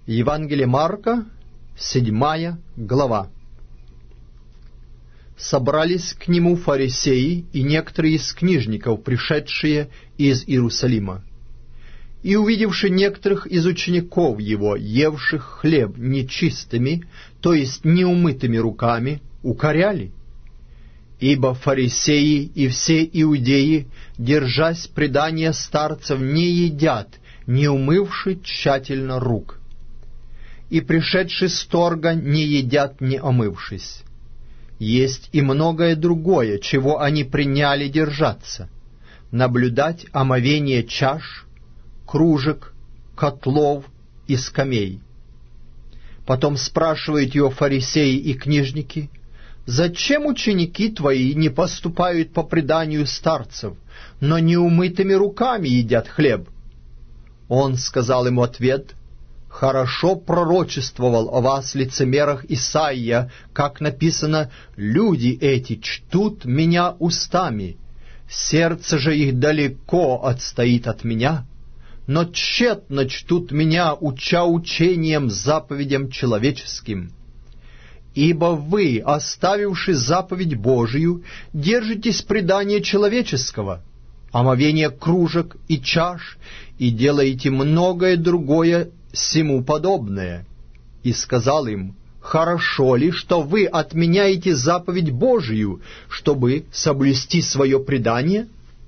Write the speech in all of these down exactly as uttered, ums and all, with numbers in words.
Евангелие Марка, седьмая глава. Собрались к нему фарисеи и некоторые из книжников, пришедшие из Иерусалима. И, увидевши некоторых из учеников его, евших хлеб нечистыми, то есть неумытыми руками, укоряли. Ибо фарисеи и все иудеи, держась предания старцев, не едят, не умывши тщательно рук. И пришедшие с торга не едят, не омывшись. Есть и многое другое, чего они приняли держаться: наблюдать омовение чаш, кружек, котлов и скамей. Потом спрашивают его фарисеи и книжники: «Зачем ученики твои не поступают по преданию старцев, но неумытыми руками едят хлеб?» Он сказал ему ответ: «Хорошо пророчествовал о вас, лицемерах, Исаия, как написано: люди эти чтут меня устами, сердце же их далеко отстоит от меня, но тщетно чтут меня, уча учением заповедям человеческим. Ибо вы, оставивши заповедь Божию, держитесь предания человеческого, омовения кружек и чаш, и делаете многое другое сему подобное». И сказал им: «Хорошо ли, что вы отменяете заповедь Божию, чтобы соблюсти свое предание?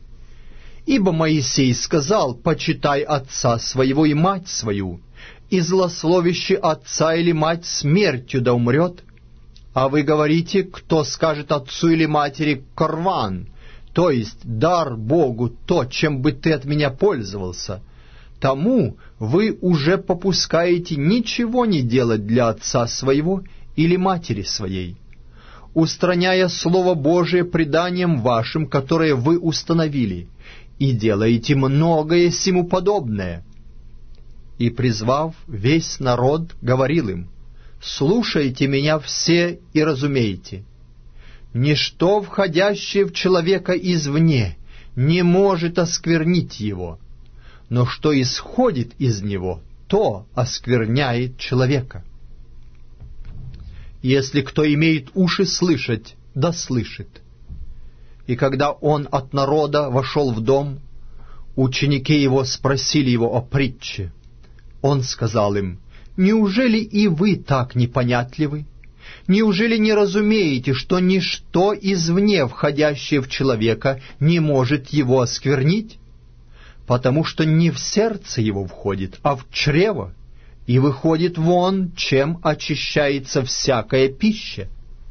Ибо Моисей сказал: почитай отца своего и мать свою, и злословящий отца или мать смертью да умрет. А вы говорите: кто скажет отцу или матери: корван, то есть дар Богу, то, чем бы ты от меня пользовался, тому вы уже попускаете ничего не делать для отца своего или матери своей, устраняя Слово Божие преданием вашим, которое вы установили, и делаете многое сему подобное». И, призвав весь народ, говорил им: «Слушайте меня все и разумейте. Ничто, входящее в человека извне, не может осквернить его, но что исходит из него, то оскверняет человека. Если кто имеет уши слышать, да слышит». И когда он от народа вошел в дом, ученики его спросили его о притче. Он сказал им: «Неужели и вы так непонятливы? Неужели не разумеете, что ничто извне, входящее в человека, не может его осквернить? Потому что не в сердце его входит, а в чрево, и выходит вон, чем очищается всякая пища».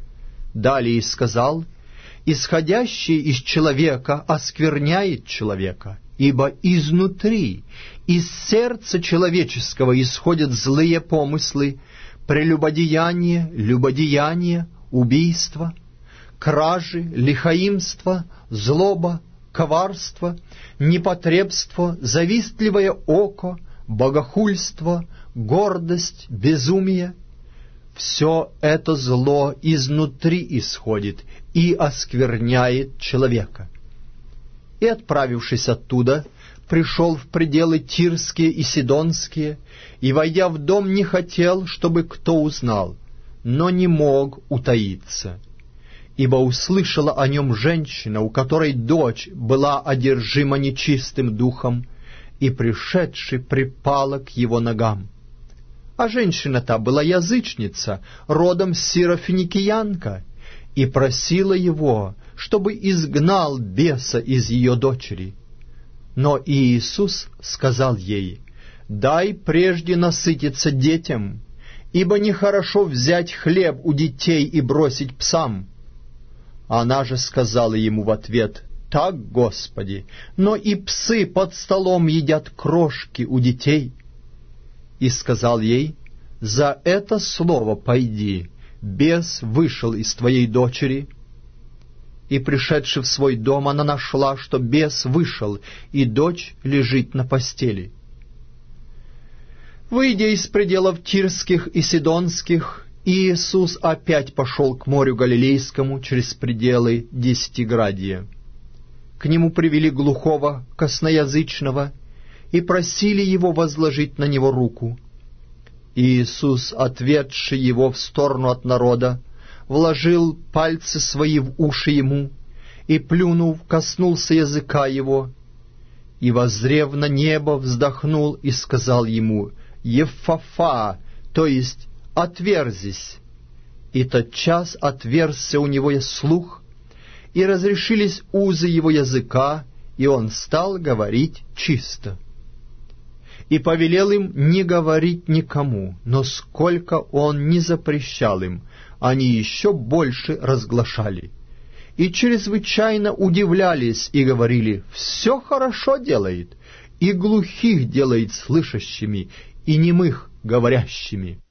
Далее сказал: «Исходящее из человека оскверняет человека, ибо изнутри, из сердца человеческого исходят злые помыслы, прелюбодеяние, любодеяние, убийство, кражи, лихаимство, злоба, коварство, непотребство, завистливое око, богохульство, гордость, безумие. Все это зло изнутри исходит и оскверняет человека». И, отправившись оттуда, пришел в пределы Тирские и Сидонские, и, войдя в дом, не хотел, чтобы кто узнал, но не мог утаиться. Ибо услышала о нем женщина, у которой дочь была одержима нечистым духом, и, пришедши, припала к его ногам. А женщина-то была язычница, родом сирофиникиянка, и просила его, чтобы изгнал беса из ее дочери. Но Иисус сказал ей: «Дай прежде насытиться детям, ибо нехорошо взять хлеб у детей и бросить псам». Она же сказала ему в ответ: «Так, Господи, но и псы под столом едят крошки у детей». И сказал ей: «За это слово пойди, бес вышел из твоей дочери». И, пришедши в свой дом, она нашла, что бес вышел, и дочь лежит на постели. Выйдя из пределов Тирских и Сидонских, Иисус опять пошел к морю Галилейскому через пределы Десятиградия. К нему привели глухого, косноязычного, и просили его возложить на него руку. И Иисус, отведший его в сторону от народа, вложил пальцы свои в уши ему, и, плюнув, коснулся языка его, и, воззрев на небо, вздохнул и сказал ему: «Еффафа», то есть «отверзись». И тотчас отверзся у него слух, и разрешились узы его языка, и он стал говорить чисто. И повелел им не говорить никому, но сколько он не запрещал им, они еще больше разглашали. И чрезвычайно удивлялись и говорили: «Все хорошо делает, и глухих делает слышащими, и немых говорящими».